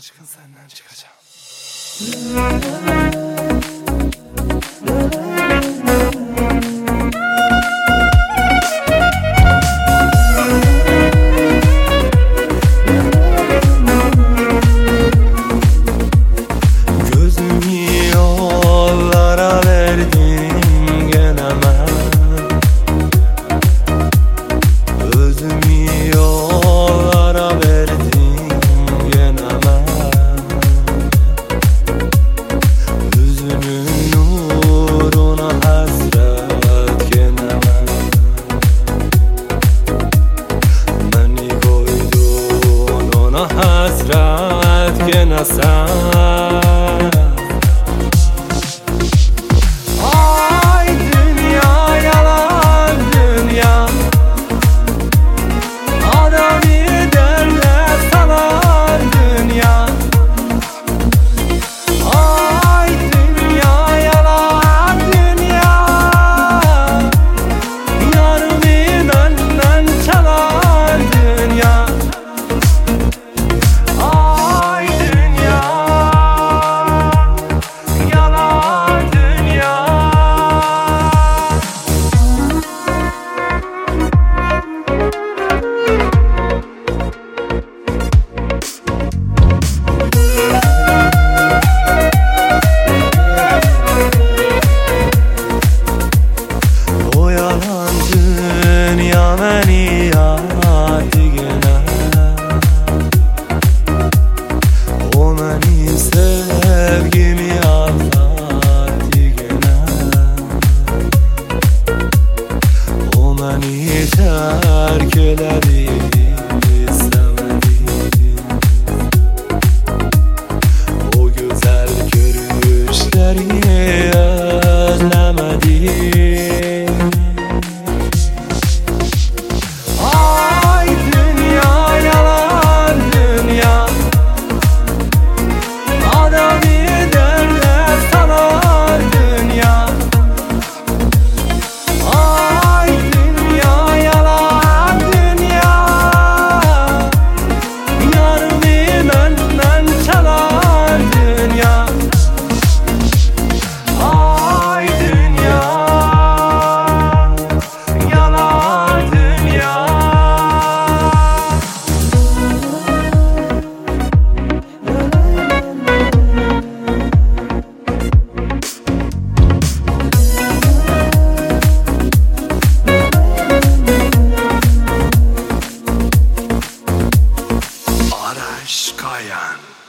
aşkın senden çıkacağım. Gözümü yollara verdim gelemem. Özümü yollara verdim gelemem. Yüzünün nuruna hasret gelemem. Beni koydun ona hasret gelemem. Dünya beni yadigene, o benim sevgimi aldadigene, o beni terk eledi, sevmedi. O güzel görüşleri özlemedi. Araş Kayan.